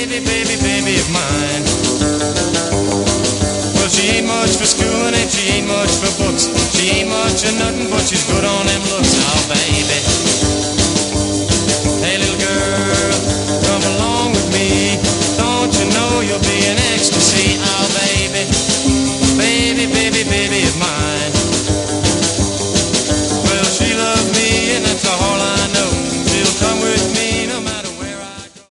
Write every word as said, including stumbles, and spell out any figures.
baby, baby, baby of mine. Well, she ain't much for schooling and she ain't much for books. She ain't much of nothing, but she's good on it.